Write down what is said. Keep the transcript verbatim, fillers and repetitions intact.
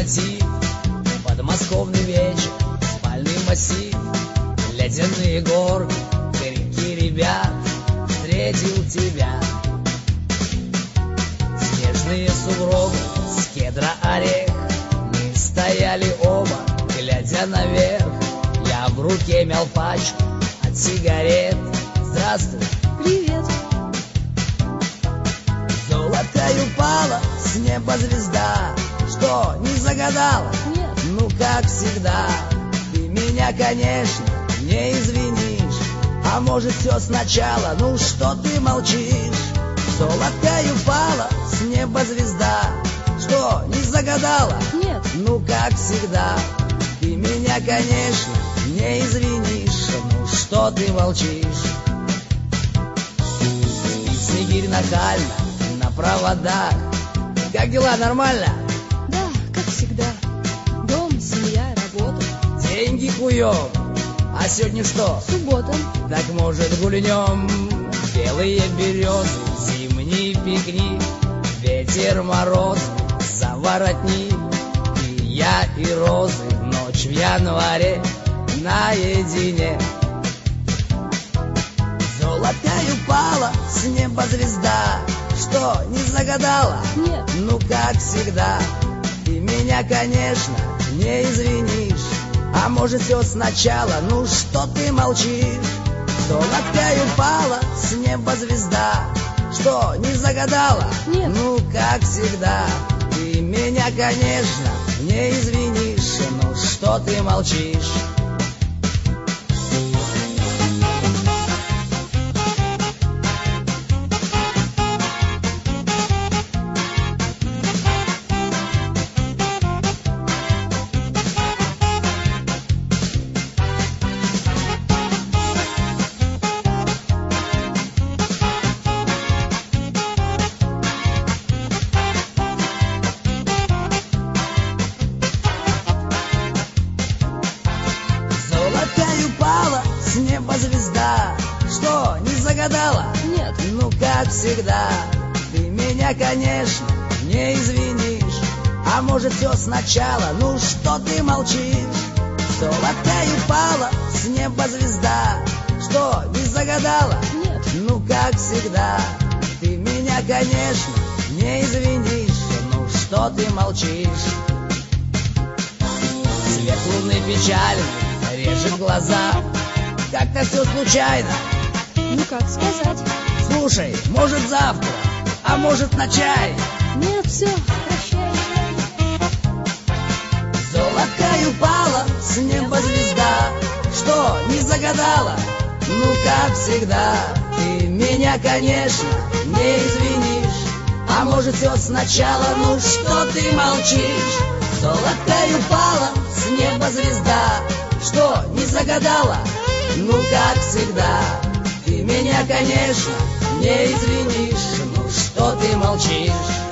мотив, подмосковный вечер, спальный массив, ледяные горы, крики ребят, встретил тебя. Снежные сугробы, с кедра орех, мы стояли оба, глядя наверх. Я в руке мял пачку от сигарет. Здравствуй. Привет. Золотой упала с неба звезда. Что, не загадала? Нет. Ну, как всегда, ты меня, конечно, не извинишь. А может, все сначала? Ну, что ты молчишь? Золотой упала с неба звезда. Что, не загадала? Нет. Ну, как всегда, ты меня, конечно, не извинишь. Ну, что ты молчишь? Снегирь нахально на проводах. Как дела, нормально? Да, как всегда. Дом, семья, работа. Деньги куем. А сегодня что? Суббота. Так, может, гульнем? Белые березы, зимний пикник, ветер, мороз, за воротник. И я, и розы, ночь в январе наедине. Золотая упала с неба звезда. Что, не загадала? Нет. Ну, как всегда, ты меня, конечно, не извинишь. А может, все сначала? Ну, что ты молчишь? Золотая упала с неба звезда. Что, не загадала? Нет. Ну, как всегда, ты меня, конечно, не извинишь. Ну, что ты молчишь? Упала с неба звезда. Что, не загадала? Нет. Ну, как всегда, ты меня, конечно, не извинишь. А может, все сначала? Ну, что ты молчишь? Золотая упала с неба звезда. Что, не загадала? Нет. Ну, как всегда, ты меня, конечно, не извинишь. Ну, что ты молчишь? Свет луны печальный режет глаза. Как-то все случайно. Ну, как сказать? Слушай, может, завтра, а может, на чай? Нет, все, прощай. Золотая упала с неба звезда. Что, не загадала? Ну, как всегда, ты меня, конечно, не извинишь. А может, все сначала? Ну, что ты молчишь? Золотая упала с неба звезда. Что, не загадала? Ну, как всегда, ты меня, конечно, не извинишь. Ну, что ты молчишь?